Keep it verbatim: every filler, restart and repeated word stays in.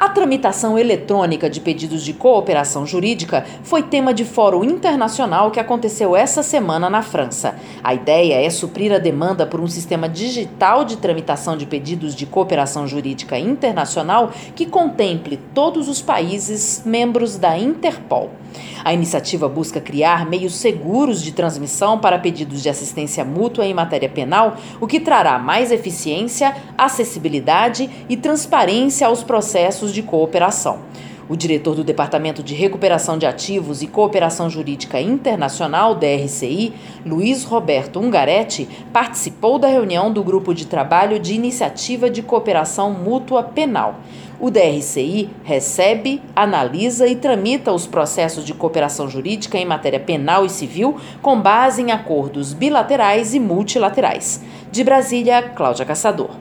A tramitação eletrônica de pedidos de cooperação jurídica foi tema de fórum internacional que aconteceu essa semana na França. A ideia é suprir a demanda por um sistema digital de tramitação de pedidos de cooperação jurídica internacional que contemple todos os países membros da Interpol. A iniciativa busca criar meios seguros de transmissão para pedidos de assistência mútua em matéria penal, o que trará mais eficiência, acessibilidade e transparência aos processos de cooperação. O diretor do Departamento de Recuperação de Ativos e Cooperação Jurídica Internacional, D R C I, Luiz Roberto Ungaretti, participou da reunião do Grupo de Trabalho de Iniciativa de Cooperação Mútua Penal. O D R C I recebe, analisa e tramita os processos de cooperação jurídica em matéria penal e civil com base em acordos bilaterais e multilaterais. De Brasília, Cláudia Caçador.